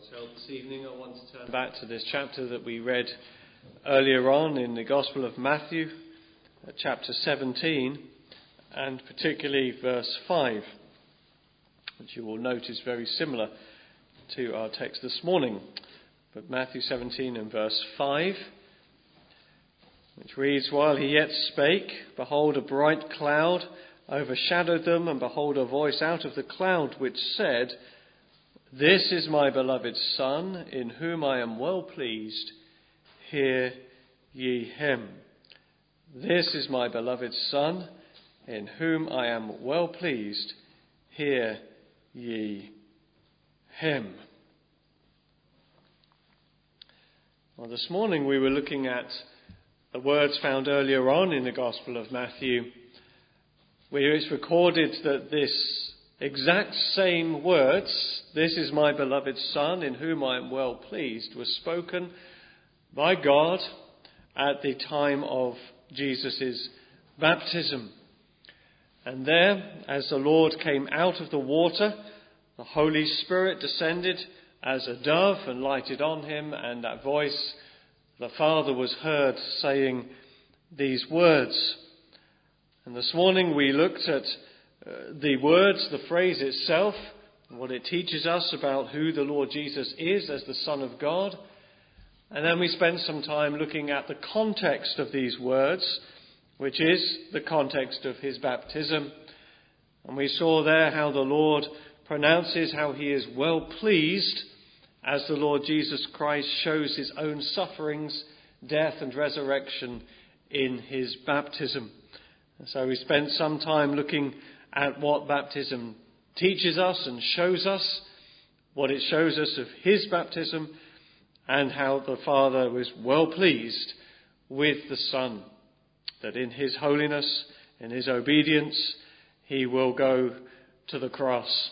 God's help this evening, I want to turn back to this chapter that we read earlier on in the Gospel of Matthew, chapter 17, and particularly verse 5, which you will note is very similar to our text this morning. But Matthew 17 and verse 5, which reads, "While he yet spake, behold, a bright cloud overshadowed them, and behold, a voice out of the cloud which said, 'This is my beloved Son, in whom I am well pleased. Hear ye him.' This is my beloved Son, in whom I am well pleased. Hear ye him." Well, this morning we were looking at the words found earlier on in the Gospel of Matthew, where it's recorded that this exact same words, "This is my beloved Son, in whom I am well pleased," was spoken by God at the time of Jesus' baptism. And there, as the Lord came out of the water, the Holy Spirit descended as a dove and lighted on him, and that voice, the Father, was heard saying these words. And this morning we looked at the words, the phrase itself, what it teaches us about who the Lord Jesus is as the Son of God. And then we spent some time looking at the context of these words, which is the context of his baptism. And we saw there how the Lord pronounces how he is well pleased as the Lord Jesus Christ shows his own sufferings, death and resurrection in his baptism. And so we spent some time looking at what baptism teaches us and shows us, what it shows us of his baptism, and how the Father was well pleased with the Son, that in his holiness, in his obedience, he will go to the cross.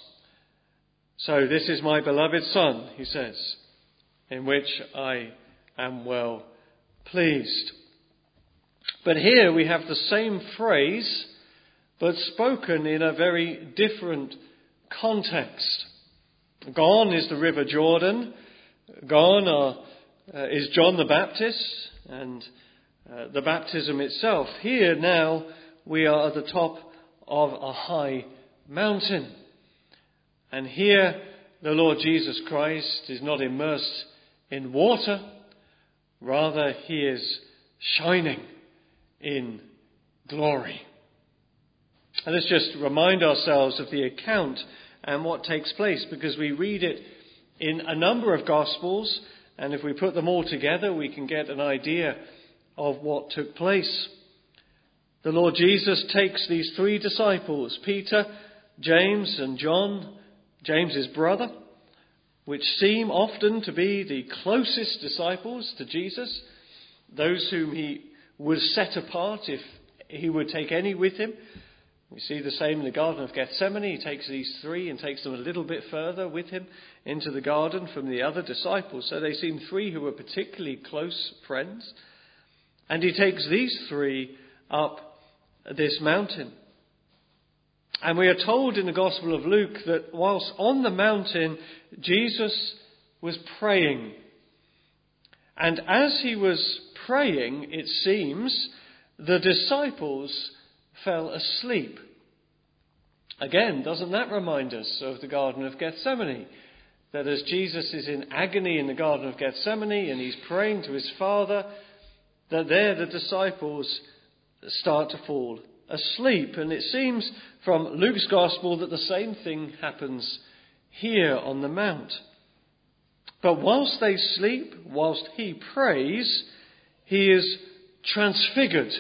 So this is my beloved Son, he says, in which I am well pleased. But here we have the same phrase, but spoken in a very different context. Gone is the River Jordan. Gone is John the Baptist and the baptism itself. Here now we are at the top of a high mountain. And here the Lord Jesus Christ is not immersed in water. Rather, he is shining in glory. And let's just remind ourselves of the account and what takes place, because we read it in a number of Gospels, and if we put them all together, we can get an idea of what took place. The Lord Jesus takes these three disciples, Peter, James and John, James's brother, which seem often to be the closest disciples to Jesus, those whom he would set apart if he would take any with him. We see the same in the Garden of Gethsemane. He takes these three and takes them a little bit further with him into the garden from the other disciples. So they seem three who were particularly close friends. And he takes these three up this mountain. And we are told in the Gospel of Luke that whilst on the mountain, Jesus was praying. And as he was praying, it seems, the disciples fell asleep. Again, doesn't that remind us of the Garden of Gethsemane? That as Jesus is in agony in the Garden of Gethsemane and he's praying to his Father, that there the disciples start to fall asleep. And it seems from Luke's Gospel that the same thing happens here on the Mount. But whilst they sleep, whilst he prays, he is transfigured.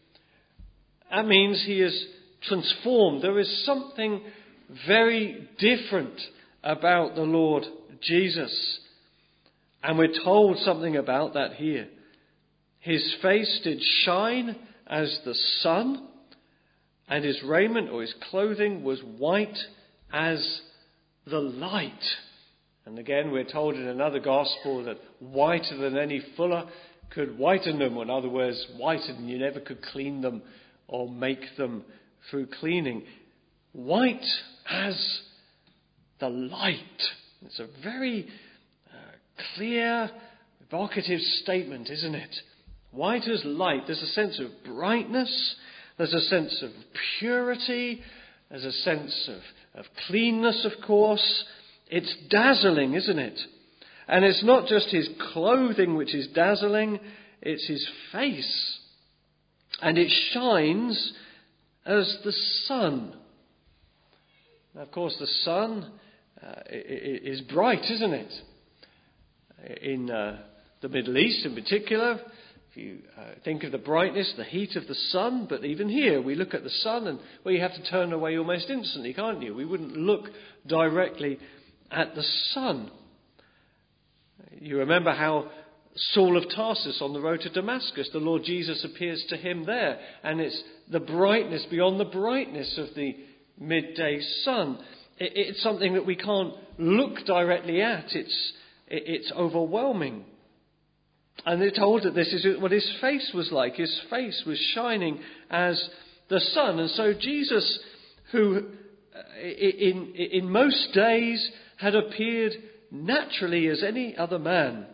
That means he is transformed. There is something very different about the Lord Jesus. And we're told something about that here. His face did shine as the sun, and his raiment or his clothing was white as the light. And again, we're told in another gospel that whiter than any fuller could whiten them. In other words, whiter than you never could clean them or make them through cleaning. White as the light. It's a very clear, evocative statement, isn't it? White as light. There's a sense of brightness. There's a sense of purity. There's a sense of cleanness, of course. It's dazzling, isn't it? And it's not just his clothing which is dazzling, it's his face. And it shines as the sun. Now, of course, the sun is bright, isn't it? In the Middle East in particular, if you think of the brightness, the heat of the sun, but even here we look at the sun and, well, you have to turn away almost instantly, can't you? We wouldn't look directly at the sun. You remember how Saul of Tarsus on the road to Damascus, the Lord Jesus appears to him there, and it's the brightness beyond the brightness of the midday sun. It's something that we can't look directly at. It's overwhelming. And they're told that this is what his face was like. His face was shining as the sun. And so Jesus, who in most days had appeared naturally as any other man.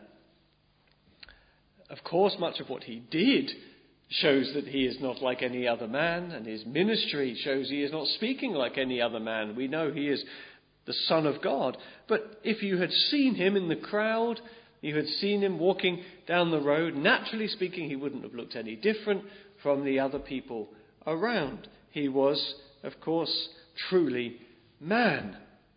Of course, much of what he did shows that he is not like any other man, and his ministry shows he is not speaking like any other man. We know he is the Son of God. But if you had seen him in the crowd, you had seen him walking down the road, naturally speaking, he wouldn't have looked any different from the other people around. He was, of course, truly man.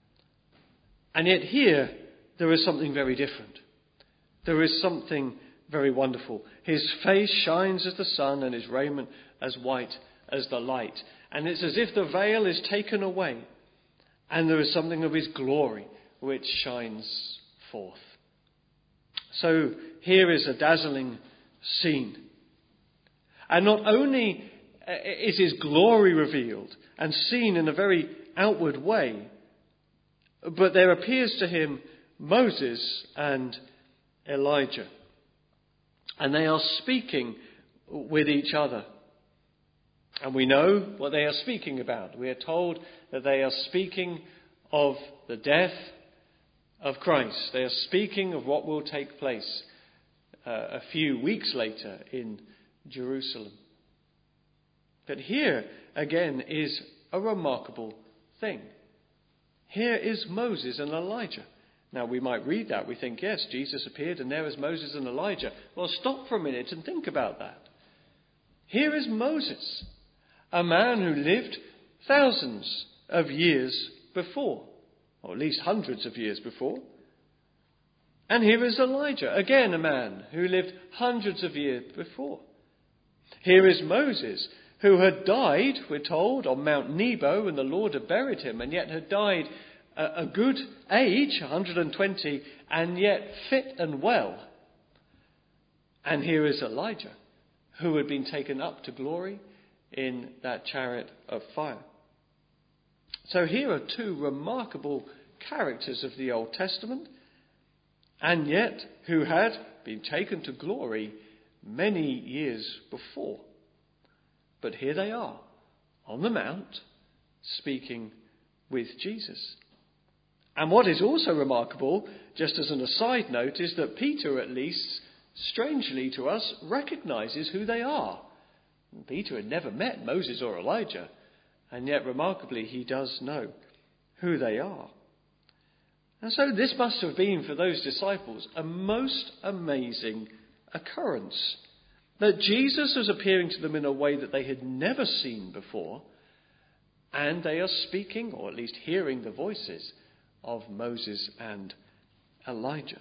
And yet here, there is something very different. There is something very wonderful. His face shines as the sun and his raiment as white as the light. And it's as if the veil is taken away and there is something of his glory which shines forth. So here is a dazzling scene. And not only is his glory revealed and seen in a very outward way, but there appears to him Moses and Elijah. And they are speaking with each other. And we know what they are speaking about. We are told that they are speaking of the death of Christ. They are speaking of what will take place a few weeks later in Jerusalem. But here, again, is a remarkable thing. Here is Moses and Elijah. Now, we might read that. We think, yes, Jesus appeared and there is Moses and Elijah. Well, stop for a minute and think about that. Here is Moses, a man who lived thousands of years before, or at least hundreds of years before. And here is Elijah, again a man who lived hundreds of years before. Here is Moses, who had died, we're told, on Mount Nebo when the Lord had buried him, and yet had died a good age, 120, and yet fit and well. And here is Elijah, who had been taken up to glory in that chariot of fire. So here are two remarkable characters of the Old Testament, and yet who had been taken to glory many years before. But here they are, on the Mount, speaking with Jesus. And what is also remarkable, just as an aside note, is that Peter, at least, strangely to us, recognizes who they are. Peter had never met Moses or Elijah, and yet, remarkably, he does know who they are. And so this must have been, for those disciples, a most amazing occurrence. That Jesus was appearing to them in a way that they had never seen before, and they are speaking, or at least hearing, the voices of Moses and Elijah.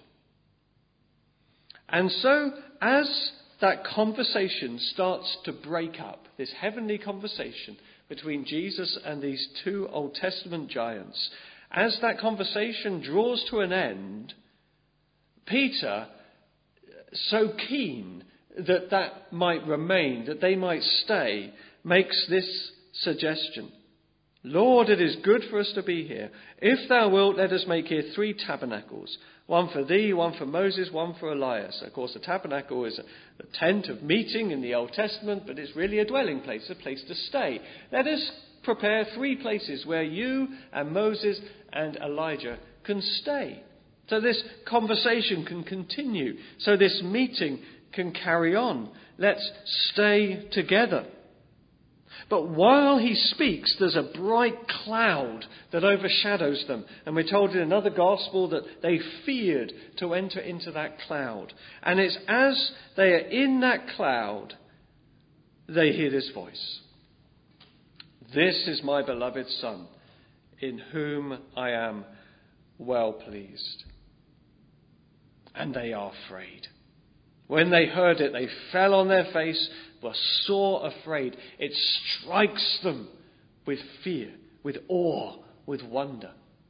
And so, as that conversation starts to break up, this heavenly conversation between Jesus and these two Old Testament giants, as that conversation draws to an end, Peter, so keen that might remain, that they might stay, makes this suggestion. Lord, it is good for us to be here. If thou wilt, let us make here 3 tabernacles. One for thee, one for Moses, one for Elias. Of course, a tabernacle is a tent of meeting in the Old Testament, but it's really a dwelling place, a place to stay. Let us prepare 3 places where you and Moses and Elijah can stay. so this conversation can continue, so this meeting can carry on. Let's stay together. But while he speaks, there's a bright cloud that overshadows them. And we're told in another gospel that they feared to enter into that cloud. And it's as they are in that cloud, they hear this voice. This is my beloved Son, in whom I am well pleased. And they are afraid. When they heard it, they fell on their face, were sore afraid. It strikes them with fear, with awe, with wonder.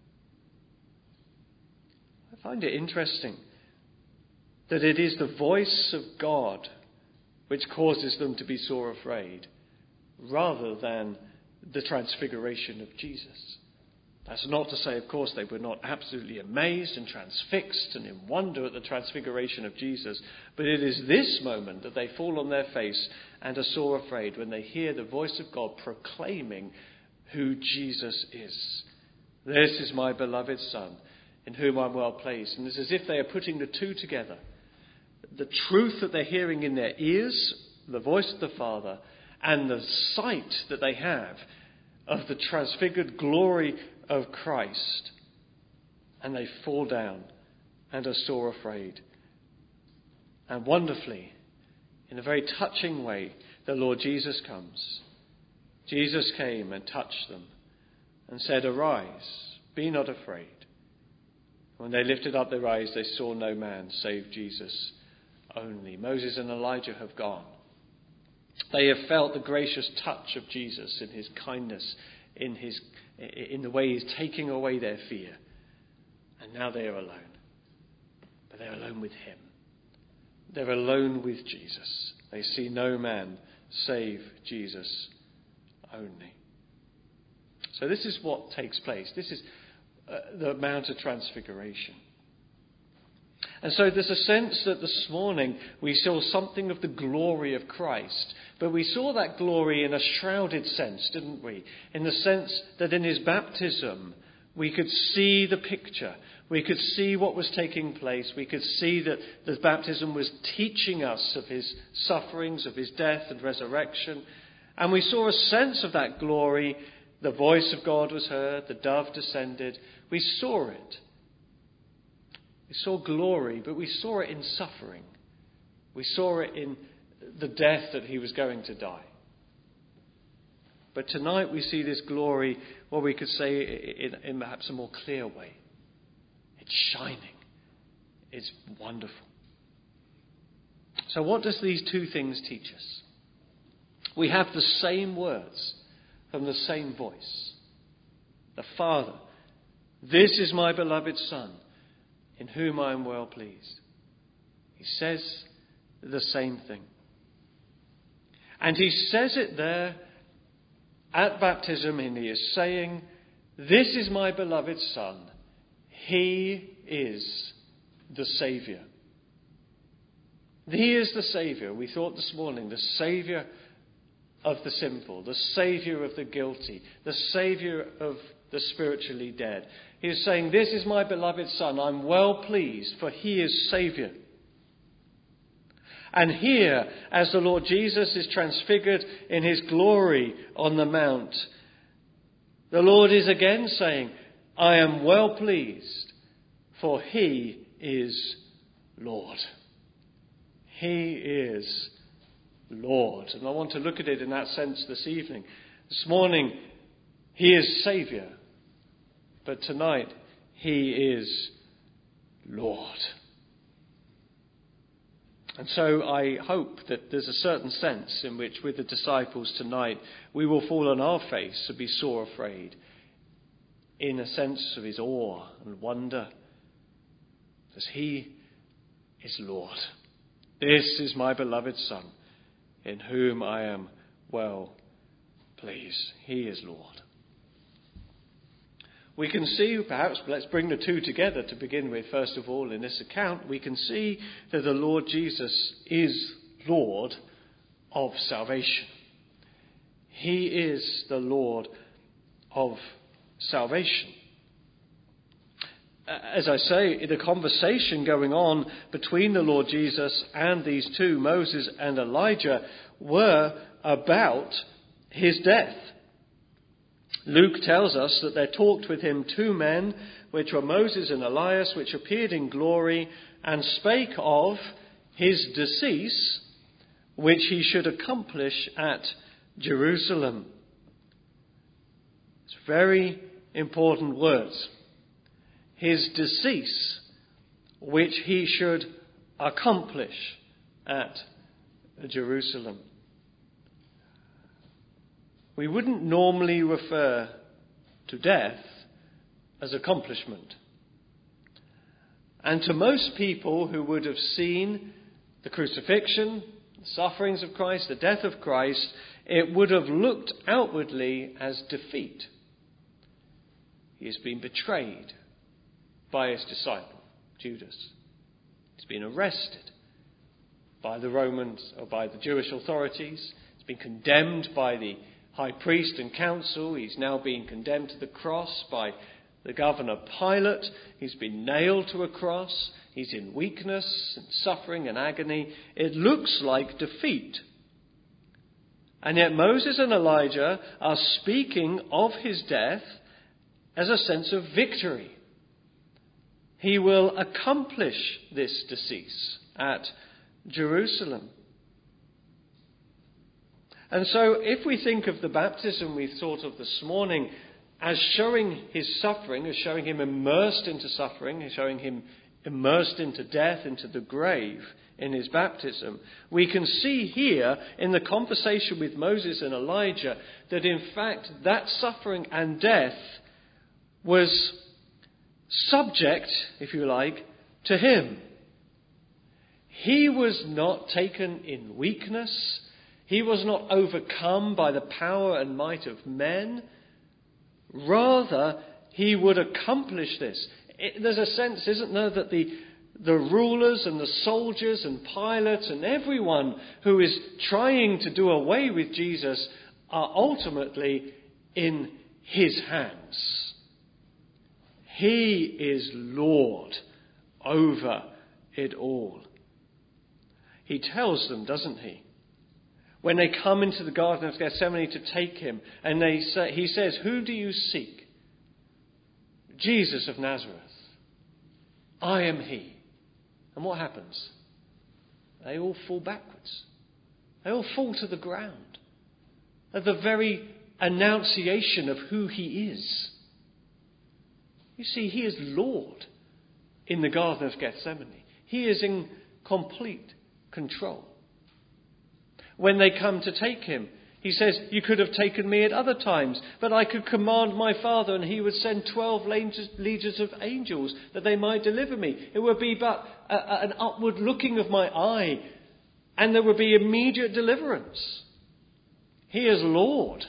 I find it interesting that it is the voice of God which causes them to be sore afraid, rather than the transfiguration of Jesus. That's not to say, of course, they were not absolutely amazed and transfixed and in wonder at the transfiguration of Jesus, but it is this moment that they fall on their face and are sore afraid when they hear the voice of God proclaiming who Jesus is. This is my beloved Son, in whom I'm well pleased. And it's as if they are putting the two together. The truth that they're hearing in their ears, the voice of the Father, and the sight that they have of the transfigured glory of Christ, and they fall down and are sore afraid. And wonderfully, in a very touching way, the Lord Jesus comes. Jesus came and touched them and said, "Arise, be not afraid." When they lifted up their eyes, they saw no man save Jesus only. Moses and Elijah have gone. They have felt the gracious touch of Jesus in his kindness, in the way he's taking away their fear. And now they are alone. But they're alone with him. They're alone with Jesus. They see no man save Jesus only. So this is what takes place. This is the Mount of Transfiguration. And so there's a sense that this morning we saw something of the glory of Christ. But we saw that glory in a shrouded sense, didn't we? In the sense that in his baptism we could see the picture. We could see what was taking place. We could see that the baptism was teaching us of his sufferings, of his death and resurrection. And we saw a sense of that glory. The voice of God was heard. The dove descended. We saw it. We saw glory, but we saw it in suffering. We saw it in the death that he was going to die. But tonight we see this glory, what we could say in perhaps a more clear way. It's shining. It's wonderful. So what does these two things teach us? We have the same words from the same voice. The Father, "This is my beloved Son, in whom I am well pleased." He says the same thing. And he says it there at baptism, and he is saying, "This is my beloved Son. He is the Saviour." He is the Saviour. We thought this morning, the Saviour of the sinful, the Saviour of the guilty, the Saviour of the spiritually dead. He is saying, "This is my beloved Son. I'm well pleased, for he is Saviour." And here, as the Lord Jesus is transfigured in his glory on the mount, the Lord is again saying, "I am well pleased, for he is Lord." He is Lord. And I want to look at it in that sense this evening. This morning, he is Saviour. But tonight, he is Lord. And so I hope that there's a certain sense in which with the disciples tonight, we will fall on our face and be sore afraid, in a sense of his awe and wonder, because he is Lord. "This is my beloved Son, in whom I am well pleased." He is Lord. We can see, perhaps, let's bring the two together to begin with. First of all, in this account, we can see that the Lord Jesus is Lord of salvation. He is the Lord of salvation. as I say, the conversation going on between the Lord Jesus and these two, Moses and Elijah, were about his death. Luke tells us that there talked with him two men, which were Moses and Elias, which appeared in glory, and spake of his decease, which he should accomplish at Jerusalem. It's very important words. His decease, which he should accomplish at Jerusalem. We wouldn't normally refer to death as accomplishment. And to most people who would have seen the crucifixion, the sufferings of Christ, the death of Christ, it would have looked outwardly as defeat. He has been betrayed by his disciple, Judas. He's been arrested by the Romans or by the Jewish authorities. He's been condemned by the high priest and council. He's now being condemned to the cross by the governor Pilate. He's been nailed to a cross. He's in weakness and suffering and agony. It looks like defeat. And yet Moses and Elijah are speaking of his death as a sense of victory. He will accomplish this decease at Jerusalem. And so if we think of the baptism we thought of this morning as showing his suffering, as showing him immersed into suffering, as showing him immersed into death, into the grave in his baptism, we can see here in the conversation with Moses and Elijah that in fact that suffering and death was subject, if you like, to him. He was not taken in weakness. He was not overcome by the power and might of men. Rather, he would accomplish this. There's a sense, isn't there, that the rulers and the soldiers and Pilate and everyone who is trying to do away with Jesus are ultimately in his hands. He is Lord over it all. He tells them, doesn't he? When they come into the Garden of Gethsemane to take him, and he says, "Who do you seek?" Jesus of Nazareth. I am he. And what happens? They all fall backwards. They all fall to the ground at the very annunciation of who he is. You see, he is Lord in the Garden of Gethsemane. He is in complete control. When they come to take him, he says, "You could have taken me at other times, but I could command my Father, and he would send 12 legions of angels that they might deliver me. It would be but an upward looking of my eye, and there would be immediate deliverance." He is Lord.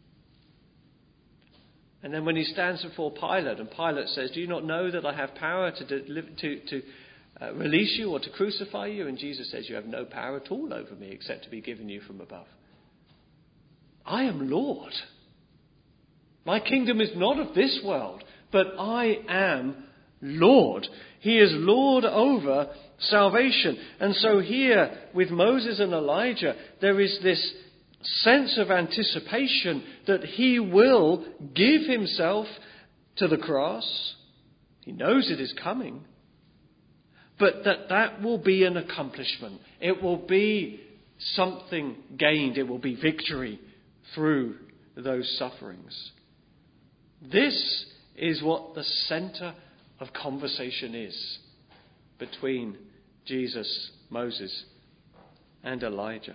And then when he stands before Pilate, and Pilate says, "Do you not know that I have power to release you or to crucify you?" And Jesus says, "You have no power at all over me except to be given you from above." I am Lord. My kingdom is not of this world, but I am Lord. He is Lord over salvation. And so here with Moses and Elijah, there is this sense of anticipation that he will give himself to the cross. He knows it is coming. But that will be an accomplishment. It will be something gained. It will be victory through those sufferings. This is what the centre of conversation is between Jesus, Moses, and Elijah.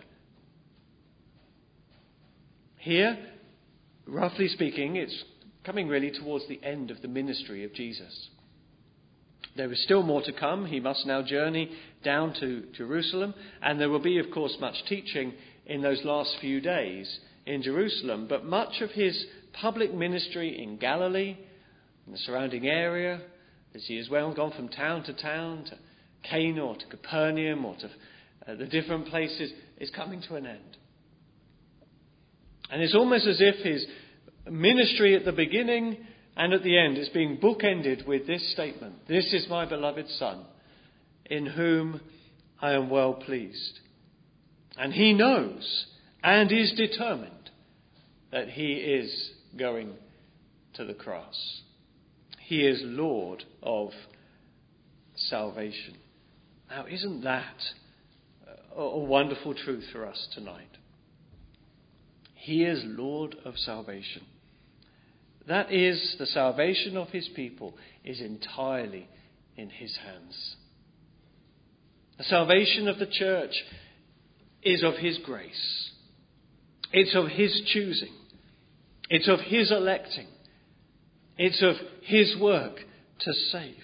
Here, roughly speaking, it's coming really towards the end of the ministry of Jesus. There is still more to come. He must now journey down to Jerusalem, and there will be, of course, much teaching in those last few days in Jerusalem. But much of his public ministry in Galilee, in the surrounding area, as he has well gone from town to Cana or to Capernaum or to the different places, is coming to an end. And it's almost as if his ministry at the beginning And at the end, it's being bookended with this statement: "This is my beloved Son, in whom I am well pleased." And he knows and is determined that he is going to the cross. He is Lord of salvation. Now, isn't that a wonderful truth for us tonight? He is Lord of salvation. That is, the salvation of his people is entirely in his hands. The salvation of the church is of his grace. It's of his choosing. It's of his electing. It's of his work to save.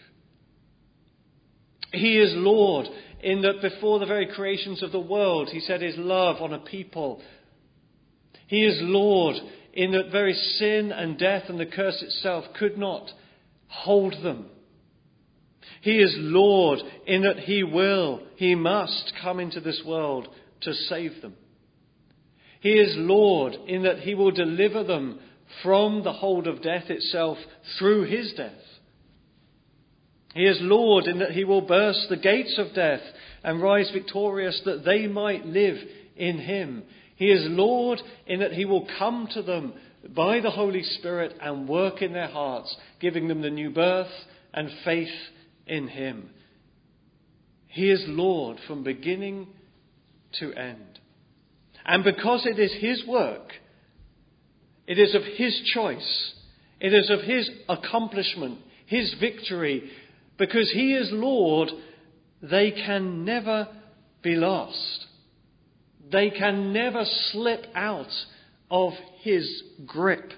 He is Lord in that before the very creations of the world, he set his love on a people. He is Lord in that very sin and death and the curse itself could not hold them. He is Lord in that he must come into this world to save them. He is Lord in that he will deliver them from the hold of death itself through his death. He is Lord in that he will burst the gates of death and rise victorious that they might live in him. He is Lord in that he will come to them by the Holy Spirit and work in their hearts, giving them the new birth and faith in him. He is Lord from beginning to end. And because it is his work, it is of his choice, it is of his accomplishment, his victory, because he is Lord, they can never be lost. They can never slip out of his grip.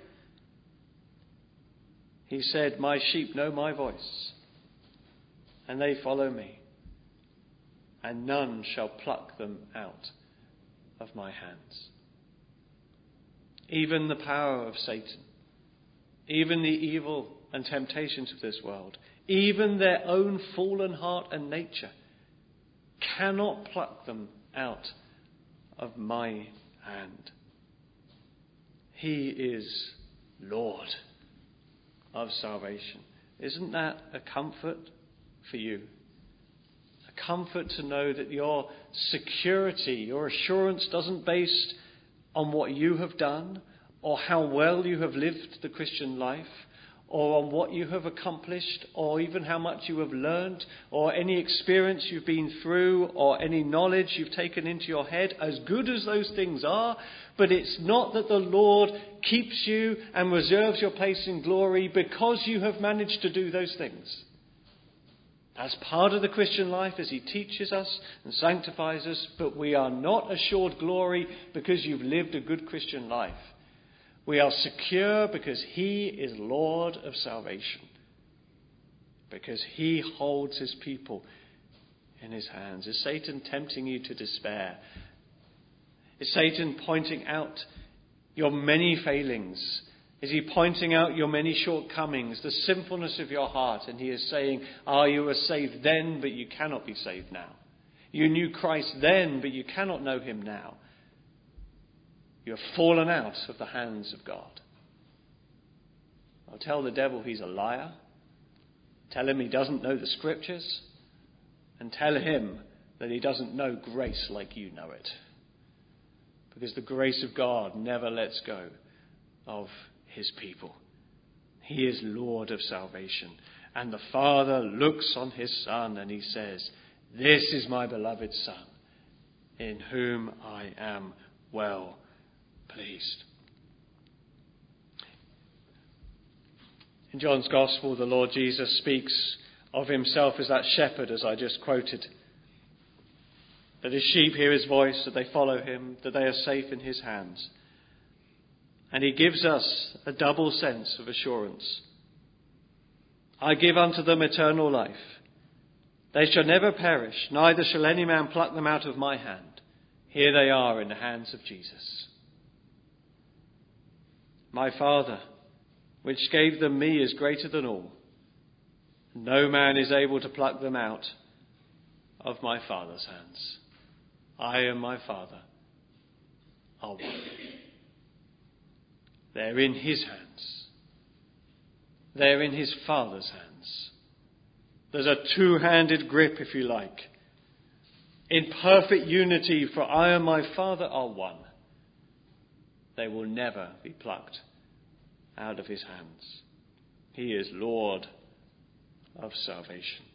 He said, "My sheep know my voice, and they follow me, and none shall pluck them out of my hands." Even the power of Satan, even the evil and temptations of this world, even their own fallen heart and nature cannot pluck them out of my hand. He is Lord of salvation. Isn't that a comfort for you? A comfort to know that your security, your assurance doesn't based on what you have done or how well you have lived the Christian life, or on what you have accomplished, or even how much you have learned, or any experience you've been through, or any knowledge you've taken into your head, as good as those things are. But it's not that the Lord keeps you and reserves your place in glory because you have managed to do those things. As part of the Christian life, as he teaches us and sanctifies us, but we are not assured glory because you've lived a good Christian life. We are secure because he is Lord of salvation. Because he holds his people in his hands. Is Satan tempting you to despair? Is Satan pointing out your many failings? Is he pointing out your many shortcomings, the sinfulness of your heart? And he is saying, you were saved then, but you cannot be saved now. You knew Christ then, but you cannot know him now. You have fallen out of the hands of God. I'll tell the devil he's a liar. Tell him he doesn't know the scriptures. And tell him that he doesn't know grace like you know it. Because the grace of God never lets go of his people. He is Lord of salvation. And the Father looks on his Son and he says, "This is my beloved Son, in whom I am well pleased." In John's Gospel, the Lord Jesus speaks of himself as that shepherd, as I just quoted. That his sheep hear his voice, that they follow him, that they are safe in his hands. And he gives us a double sense of assurance. "I give unto them eternal life. They shall never perish, neither shall any man pluck them out of my hand." Here they are in the hands of Jesus. "My Father, which gave them me, is greater than all. No man is able to pluck them out of my Father's hands. I and my Father are one." They're in his hands. They're in his Father's hands. There's a two-handed grip, if you like. In perfect unity, for I and my Father are one. They will never be plucked out of his hands. He is Lord of salvation.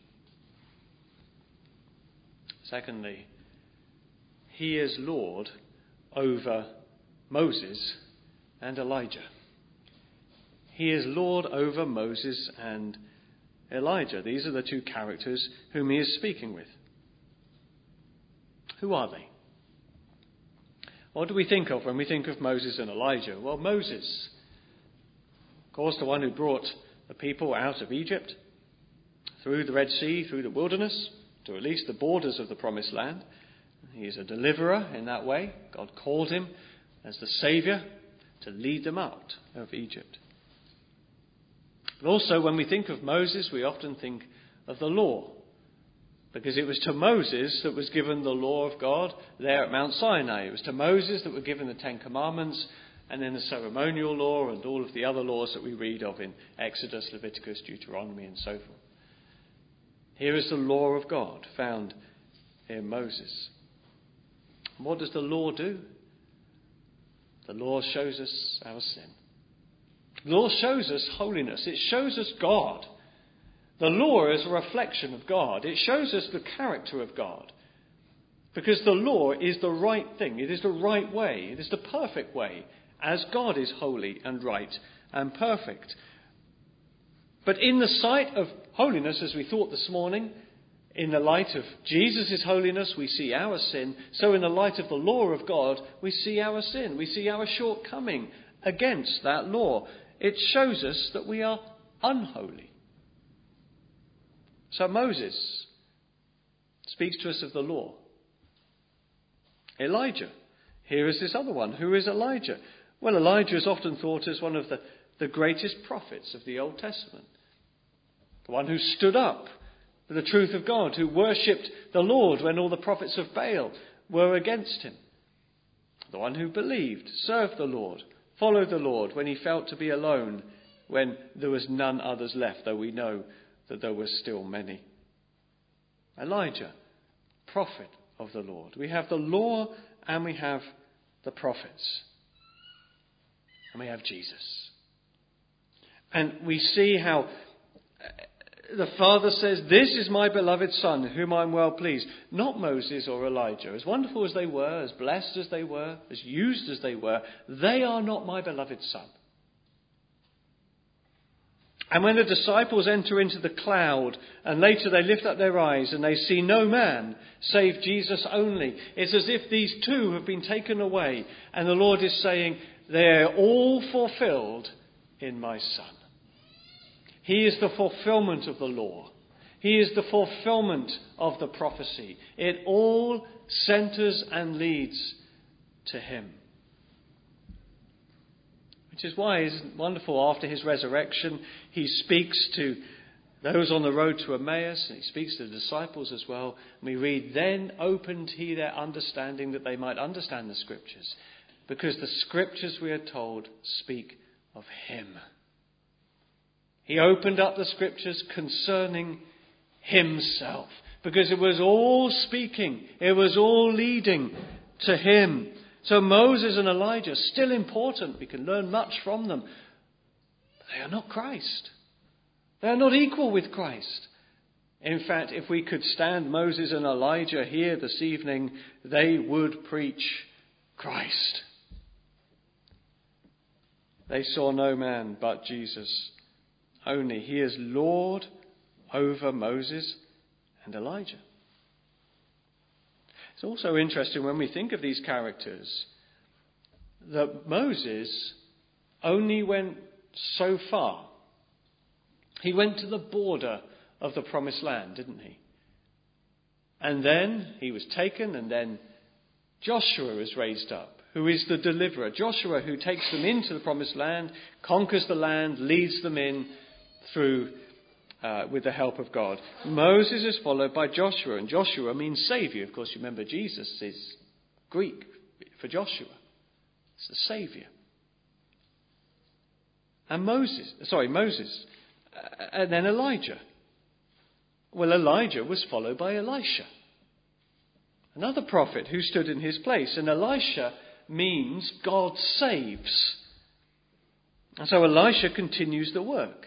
Secondly, he is Lord over Moses and Elijah. He is Lord over Moses and Elijah. These are the two characters whom he is speaking with. Who are they? What do we think of when we think of Moses and Elijah? Well, Moses, of course, the one who brought the people out of Egypt, through the Red Sea, through the wilderness, to at least the borders of the Promised Land. He is a deliverer in that way. God called him as the Saviour to lead them out of Egypt. But also, when we think of Moses, we often think of the law, because it was to Moses that was given the law of God there at Mount Sinai. It was to Moses that were given the Ten Commandments, and then the ceremonial law and all of the other laws that we read of in Exodus, Leviticus, Deuteronomy, and so forth. Here is the law of God found in Moses. And what does the law do? The law shows us our sin. The law shows us holiness. It shows us God. The law is a reflection of God. It shows us the character of God. Because the law is the right thing. It is the right way. It is the perfect way, as God is holy and right and perfect. But in the sight of holiness, as we thought this morning, in the light of Jesus' holiness, we see our sin. So in the light of the law of God, we see our sin. We see our shortcoming against that law. It shows us that we are unholy. So Moses speaks to us of the law. Elijah. Here is this other one. Who is Elijah? Well, Elijah is often thought as one of the greatest prophets of the Old Testament. The one who stood up for the truth of God, who worshipped the Lord when all the prophets of Baal were against him. The one who believed, served the Lord, followed the Lord when he felt to be alone, when there was none others left, though we know that there were still many. Elijah, prophet of the Lord. We have the law and we have the prophets. And we have Jesus. And we see how the Father says, "This is my beloved Son, whom I am well pleased." Not Moses or Elijah. As wonderful as they were, as blessed as they were, as used as they were, they are not my beloved Son. And when the disciples enter into the cloud, and later they lift up their eyes and they see no man save Jesus only, it's as if these two have been taken away. And the Lord is saying, they're all fulfilled in my Son. He is the fulfillment of the law. He is the fulfillment of the prophecy. It all centres and leads to him. Which is why it's wonderful, after his resurrection, he speaks to those on the road to Emmaus, and he speaks to the disciples as well. And we read, "Then opened he their understanding that they might understand the Scriptures, because the Scriptures, we are told, speak of him." He opened up the Scriptures concerning himself, because it was all speaking, it was all leading to him. So Moses and Elijah, still important, we can learn much from them, but they are not Christ. They are not equal with Christ. In fact, if we could stand Moses and Elijah here this evening, they would preach Christ. They saw no man but Jesus only. He is Lord over Moses and Elijah. It's also interesting when we think of these characters that Moses only went so far. He went to the border of the Promised Land, didn't he? And then he was taken, and then Joshua is raised up, who is the deliverer. Joshua, who takes them into the Promised Land, conquers the land, leads them in through with the help of God. Moses is followed by Joshua, and Joshua means Saviour. Of course, you remember Jesus is Greek for Joshua. It's the Saviour. And Moses. And then Elijah. Well, Elijah was followed by Elisha, another prophet who stood in his place. And Elisha means God saves. And so Elisha continues the work.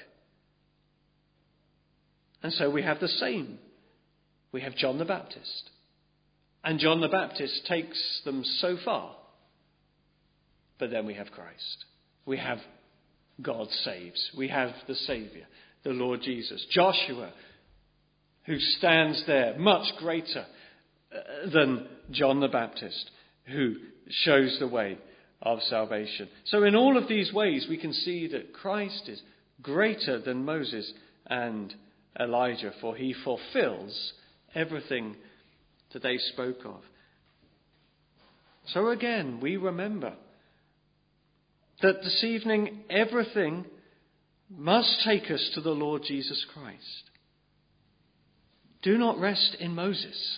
And so we have the same. We have John the Baptist. And John the Baptist takes them so far. But then we have Christ. We have God saves. We have the Saviour, the Lord Jesus. Joshua, who stands there, much greater than John the Baptist, who shows the way of salvation. So in all of these ways, we can see that Christ is greater than Moses and Elijah, for he fulfills everything that they spoke of. So again, we remember that this evening everything must take us to the Lord Jesus Christ. Do not rest in Moses.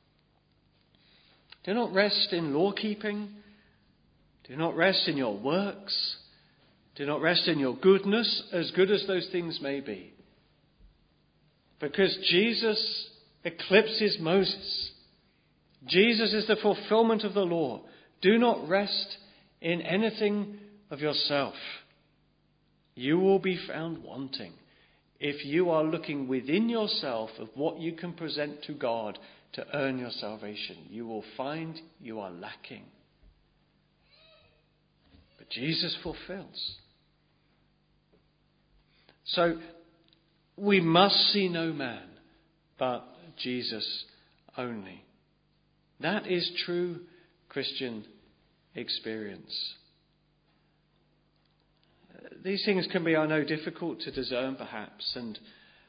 Do not rest in law keeping. Do not rest in your works. Do not rest in your goodness, as good as those things may be. Because Jesus eclipses Moses. Jesus is the fulfillment of the law. Do not rest in anything of yourself. You will be found wanting if you are looking within yourself of what you can present to God to earn your salvation. You will find you are lacking. But Jesus fulfills. So we must see no man but Jesus only. That is true Christian experience. These things can be, I know, difficult to discern perhaps, and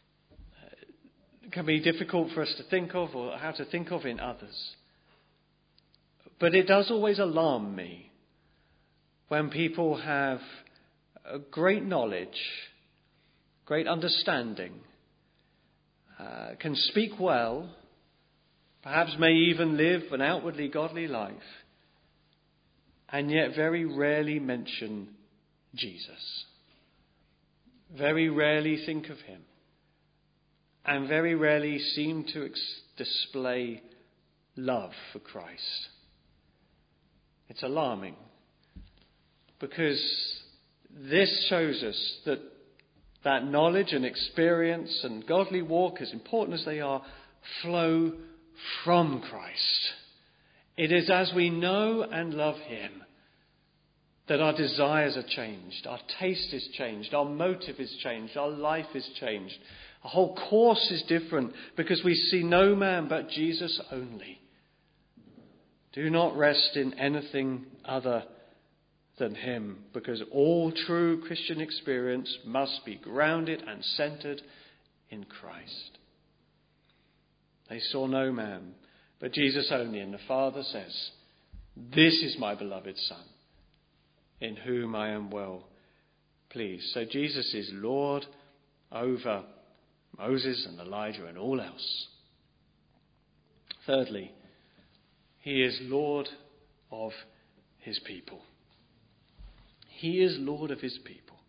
can be difficult for us to think of or how to think of in others. But it does always alarm me when people have a great knowledge, great understanding, can speak well, perhaps may even live an outwardly godly life, and yet very rarely mention Jesus. Very rarely think of him. And very rarely seem to display love for Christ. It's alarming, because this shows us that knowledge and experience and godly walk, as important as they are, flow from Christ. It is as we know and love him that our desires are changed, our taste is changed, our motive is changed, our life is changed. Our whole course is different because we see no man but Jesus only. Do not rest in anything other than him, because all true Christian experience must be grounded and centered in Christ. They saw no man but Jesus only, and the Father says, "This is my beloved Son, in whom I am well pleased." So Jesus is Lord over Moses and Elijah and all else. Thirdly, he is Lord of his people. He is Lord of his people.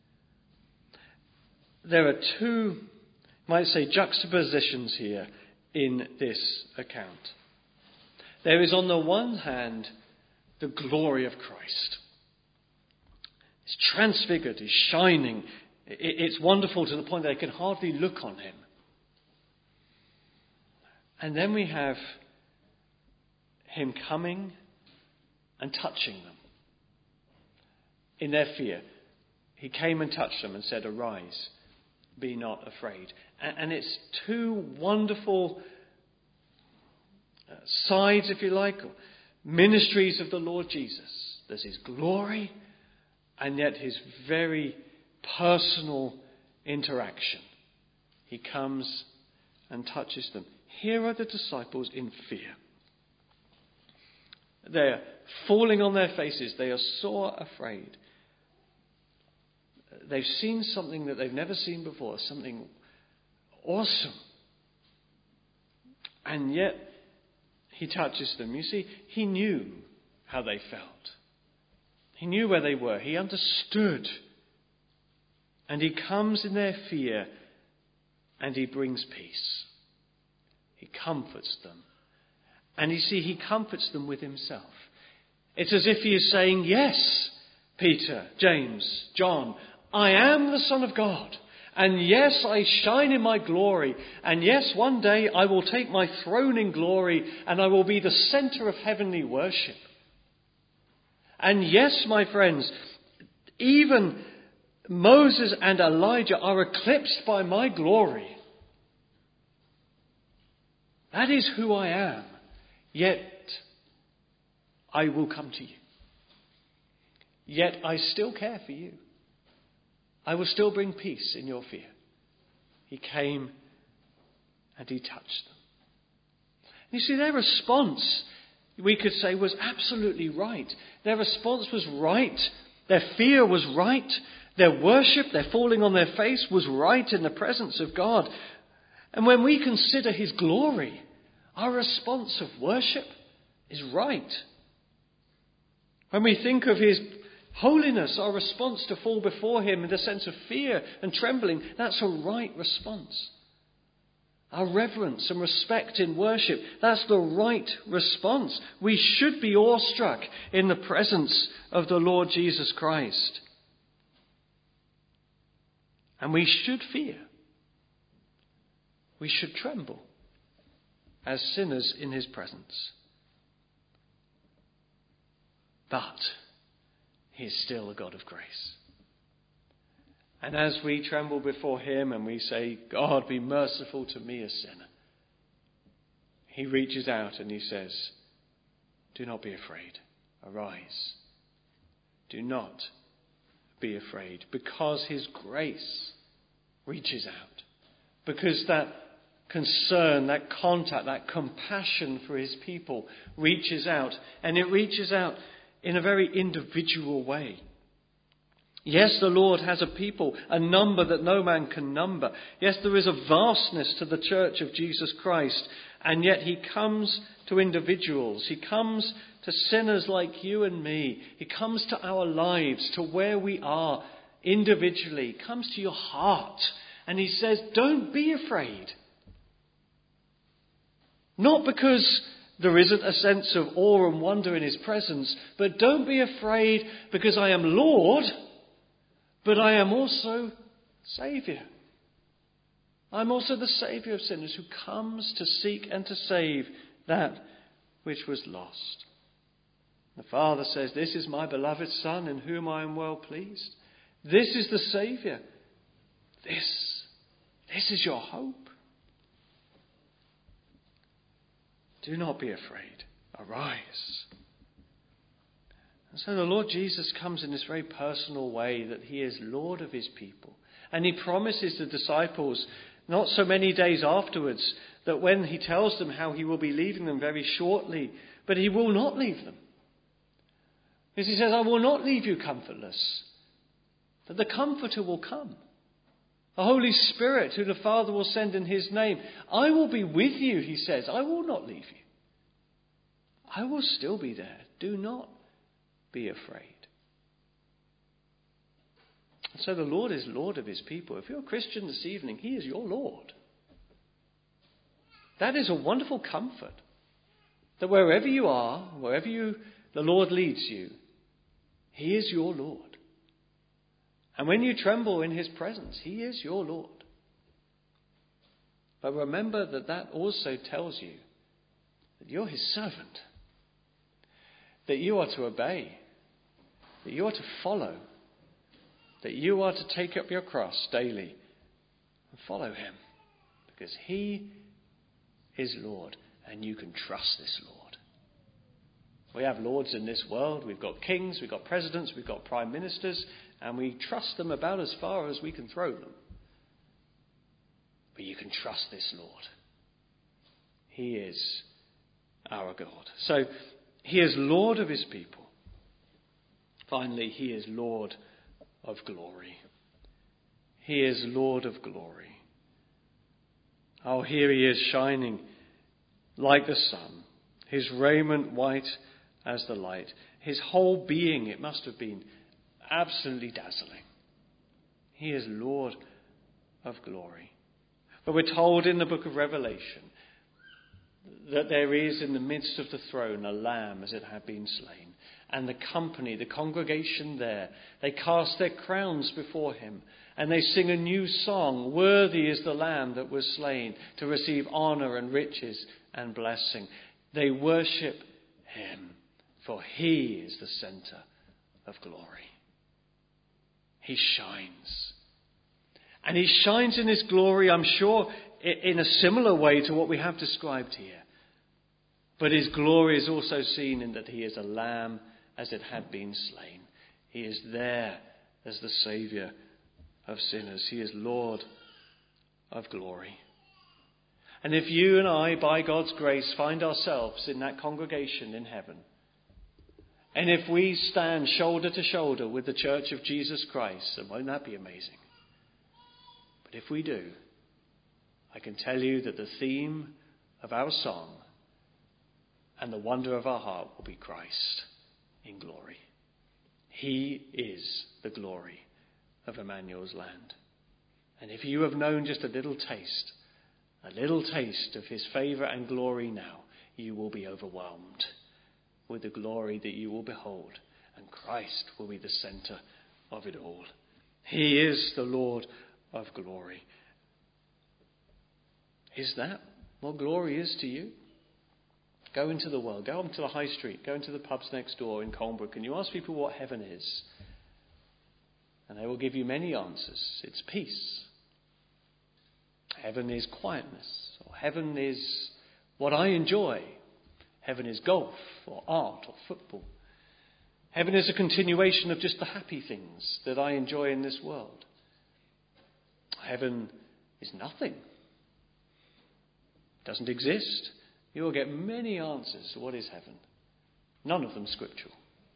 There are two, you might say, juxtapositions here in this account. There is on the one hand the glory of Christ. It's transfigured, it's shining, it's wonderful to the point that they can hardly look on him. And then we have him coming and touching them. In their fear, he came and touched them and said, "Arise, be not afraid." And it's two wonderful sides, if you like, or ministries of the Lord Jesus. There's his glory, and yet his very personal interaction. He comes and touches them. Here are the disciples in fear. They're falling on their faces. They are sore afraid. They've seen something that they've never seen before, something awesome. And yet he touches them. You see, he knew how they felt. He knew where they were. He understood And he comes in their fear and he brings peace. He comforts them. And you see, he comforts them with himself. It's as if he is saying, yes, Peter, James, John, I am the Son of God. And yes, I shine in my glory. And yes, one day I will take my throne in glory and I will be the center of heavenly worship. And yes, my friends, even Moses and Elijah are eclipsed by my glory. That is who I am. Yet I will come to you. Yet I still care for you. I will still bring peace in your fear. He came and he touched them. You see, their response, we could say, was absolutely right. Their response was right. Their fear was right. Their worship, their falling on their face, was right in the presence of God. And when we consider his glory, our response of worship is right. When we think of his holiness, our response to fall before him in the sense of fear and trembling, that's a right response. Our reverence and respect in worship, that's the right response. We should be awestruck in the presence of the Lord Jesus Christ. And we should fear. We should tremble as sinners in his presence. But he is still a God of grace. And as we tremble before him and we say, God, be merciful to me, a sinner, he reaches out and he says, do not be afraid. Arise. Do not be afraid, because his grace reaches out. Because that concern, that contact, that compassion for his people reaches out. And it reaches out in a very individual way. Yes, the Lord has a people, a number that no man can number. Yes, there is a vastness to the church of Jesus Christ. And yet he comes to individuals. He comes to sinners like you and me. He comes to our lives, to where we are individually. He comes to your heart. And he says, don't be afraid. Not because there isn't a sense of awe and wonder in his presence, but don't be afraid because I am Lord, but I am also Saviour. I'm also the Saviour of sinners who comes to seek and to save that which was lost. The Father says, this is my beloved Son in whom I am well pleased. This is the Saviour. This is your hope. Do not be afraid. Arise. And so the Lord Jesus comes in this very personal way that he is Lord of his people. And he promises the disciples, not so many days afterwards, that when he tells them how he will be leaving them very shortly, but he will not leave them. Because he says, I will not leave you comfortless. That the Comforter will come. The Holy Spirit, who the Father will send in his name. I will be with you, he says. I will not leave you. I will still be there. Do not be afraid. So the Lord is Lord of his people. If you're a Christian this evening, he is your Lord. That is a wonderful comfort. That wherever you are, the Lord leads you, he is your Lord. And when you tremble in his presence, he is your Lord. But remember that also tells you that you're his servant. That you are to obey. That you are to follow. That you are to take up your cross daily and follow him. Because he is Lord and you can trust this Lord. We have lords in this world. We've got kings, we've got presidents, we've got prime ministers, and we trust them about as far as we can throw them. But you can trust this Lord. He is our God. So he is Lord of his people. Finally, he is Lord of glory. He is Lord of glory. Oh, here he is shining like the sun, his raiment white as the light. His whole being, it must have been absolutely dazzling. He is Lord of glory. But we're told in the book of Revelation that there is in the midst of the throne a lamb as it had been slain. And the company, the congregation there, they cast their crowns before him and they sing a new song. Worthy is the lamb that was slain to receive honour and riches and blessing. They worship him, for he is the centre of glory. He shines. And he shines in his glory, I'm sure, in a similar way to what we have described here. But his glory is also seen in that he is a lamb as it had been slain. He is there as the Saviour of sinners. He is Lord of glory. And if you and I, by God's grace, find ourselves in that congregation in heaven, and if we stand shoulder to shoulder with the Church of Jesus Christ, then won't that be amazing? But if we do, I can tell you that the theme of our song and the wonder of our heart will be Christ in glory. He is the glory of Emmanuel's land. And if you have known just a little taste of his favour and glory now, you will be overwhelmed with the glory that you will behold. And Christ will be the centre of it all. He is the Lord of glory. Is that what glory is to you? Go into the world, go onto the high street, go into the pubs next door in Colnbrook, and you ask people what heaven is. And they will give you many answers. It's peace. Heaven is quietness. Or heaven is what I enjoy. Heaven is golf or art or football. Heaven is a continuation of just the happy things that I enjoy in this world. Heaven is nothing. It doesn't exist. You will get many answers to what is heaven. None of them scriptural.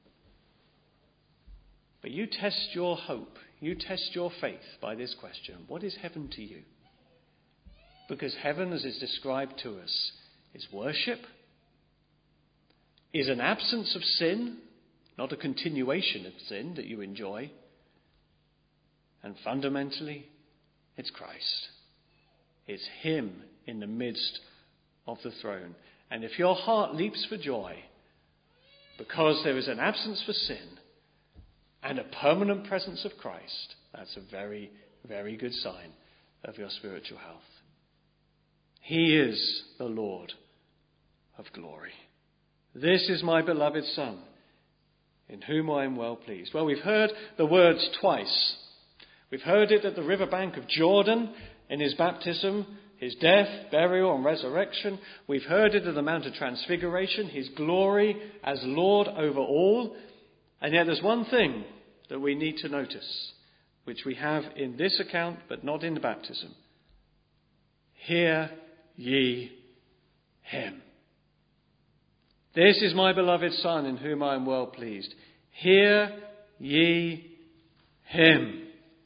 But you test your hope, you test your faith by this question. What is heaven to you? Because heaven, as is described to us, is worship, is an absence of sin, not a continuation of sin that you enjoy. And fundamentally, it's Christ. It's him in the midst of the throne. And if your heart leaps for joy because there is an absence for sin and a permanent presence of Christ, that's a very, very good sign of your spiritual health. He is the Lord of glory. This is my beloved Son, in whom I am well pleased. Well, we've heard the words twice. We've heard it at the riverbank of Jordan in his baptism, his death, burial and resurrection. We've heard it at the Mount of Transfiguration, his glory as Lord over all. And yet there's one thing that we need to notice, which we have in this account but not in the baptism. Hear ye him. This is my beloved Son, in whom I am well pleased. Hear ye him.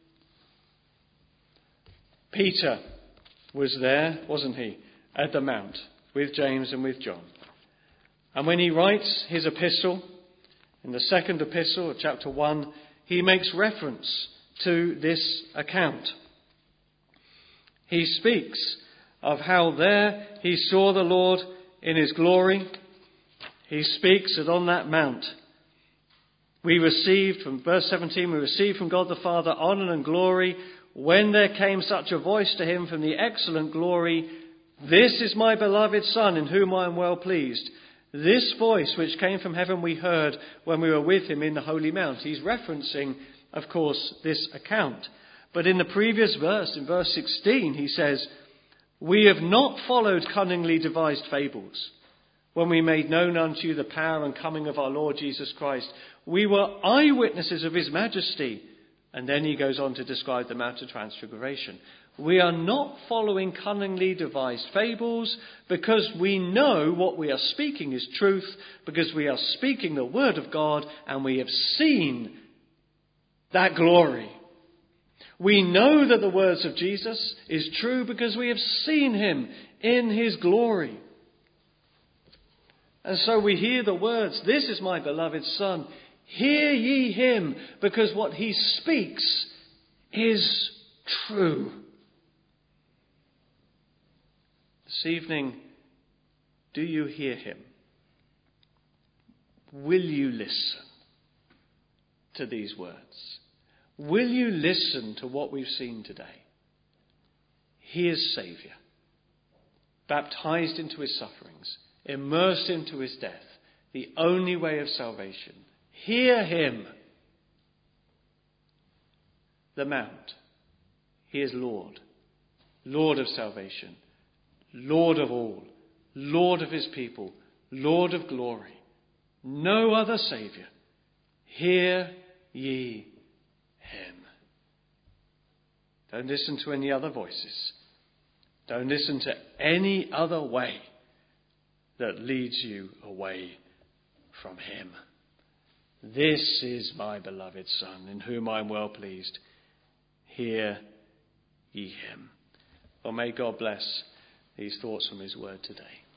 Peter was there, wasn't he, at the Mount with James and with John. And when he writes his epistle, in the second epistle of chapter 1, he makes reference to this account. He speaks of how there he saw the Lord in his glory. He speaks that on that mount we received, from verse 17, we received from God the Father honour and glory when there came such a voice to him from the excellent glory, "This is my beloved Son, in whom I am well pleased." This voice which came from heaven we heard when we were with him in the Holy Mount. He's referencing, of course, this account. But in the previous verse, in verse 16, he says, "We have not followed cunningly devised fables when we made known unto you the power and coming of our Lord Jesus Christ. We were eyewitnesses of his majesty." And then he goes on to describe the Mount of Transfiguration. We are not following cunningly devised fables because we know what we are speaking is truth, because we are speaking the word of God and we have seen that glory. We know that the words of Jesus is true because we have seen him in his glory. And so we hear the words, "This is my beloved Son. Hear ye him," because what he speaks is true. This evening, do you hear him? Will you listen to these words? Will you listen to what we've seen today? He is Saviour, baptized into his sufferings, immersed into his death, the only way of salvation. Hear him. The Mount. He is Lord, Lord of salvation, Lord of all, Lord of his people, Lord of glory. No other Saviour. Hear ye him. Don't listen to any other voices. Don't listen to any other way that leads you away from him. This is my beloved Son, in whom I am well pleased. Hear ye him. Well, may God bless these thoughts from his word today.